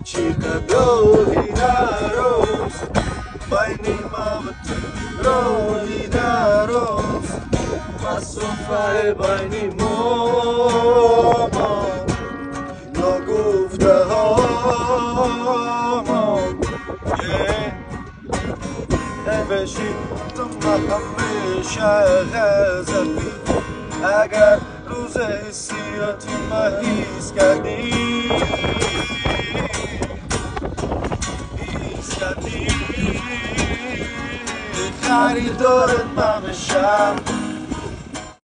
Chica Rohidaros, Baini Mavati Rohidaros, Passo fare Baini Momo, Nogufta Homo, نوشی تو همیشه غزلی اگر روز حسیات مهیز کردی خریدارت من بشم